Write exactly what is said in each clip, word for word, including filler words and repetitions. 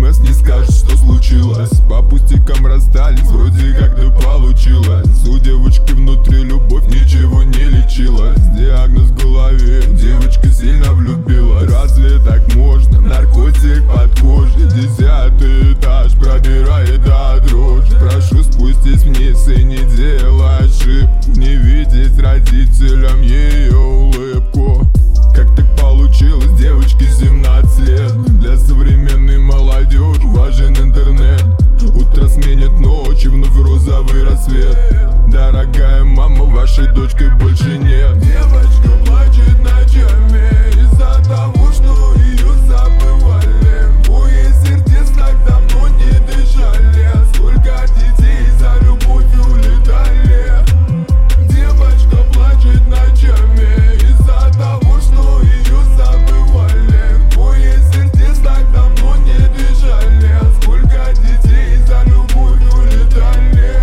смс не скажешь, что случилось. По пустякам расстались, вроде как-то получилось. У девочки внутри любовь ничего не лечилась. Диагноз в голове, девочка сильно влюбила. Разве так можно? Наркотик под кожей. Десятый этаж пробирает до дрожи. Прошу спустись вниз и не делай ошибку. Не видеть родителям ее улыбку. Как так получилось, девочке семнадцать лет. Для современной молодежи важен интернет. Утро сменит ночь и вновь розовый рассвет. Дорогая мама, вашей дочкой больше нет. Девочка плачет ночами из-за того, что ее забывали. Двое сердец так давно не дышали. Сколько детей за любовь улетали. Девочка плачет ночами из-за того, что ее забывали. Двое сердец так давно не дышали. Сколько детей за любовь улетали.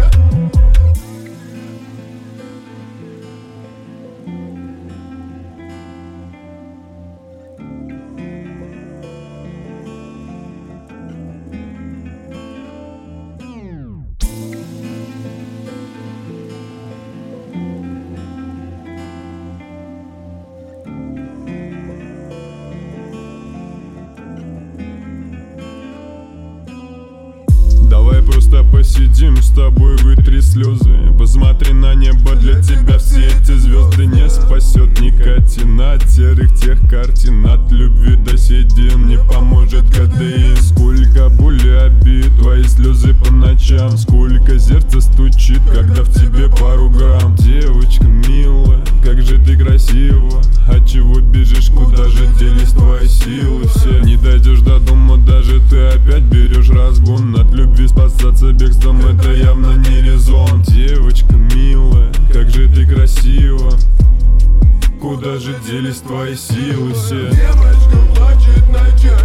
Давай просто посидим с тобой, вытри слезы. Посмотри на небо, для тебя все эти звезды. Не спасет никотин от серых тех картин. От любви до седин не поможет кадеин. Сколько боли, обид, твои слезы по ночам. Сколько сердце стучит, когда в тебе пару грамм. Девочка милая, как же ты красива. От чего бежишь, куда же делись твои силы все? Не дойдешь до дома, даже ты опять берешь разгон. От любви спасаться бегством, это явно не резон. Девочка милая, как же ты красива. Куда же делись твои силы все? Девочка плачет ночами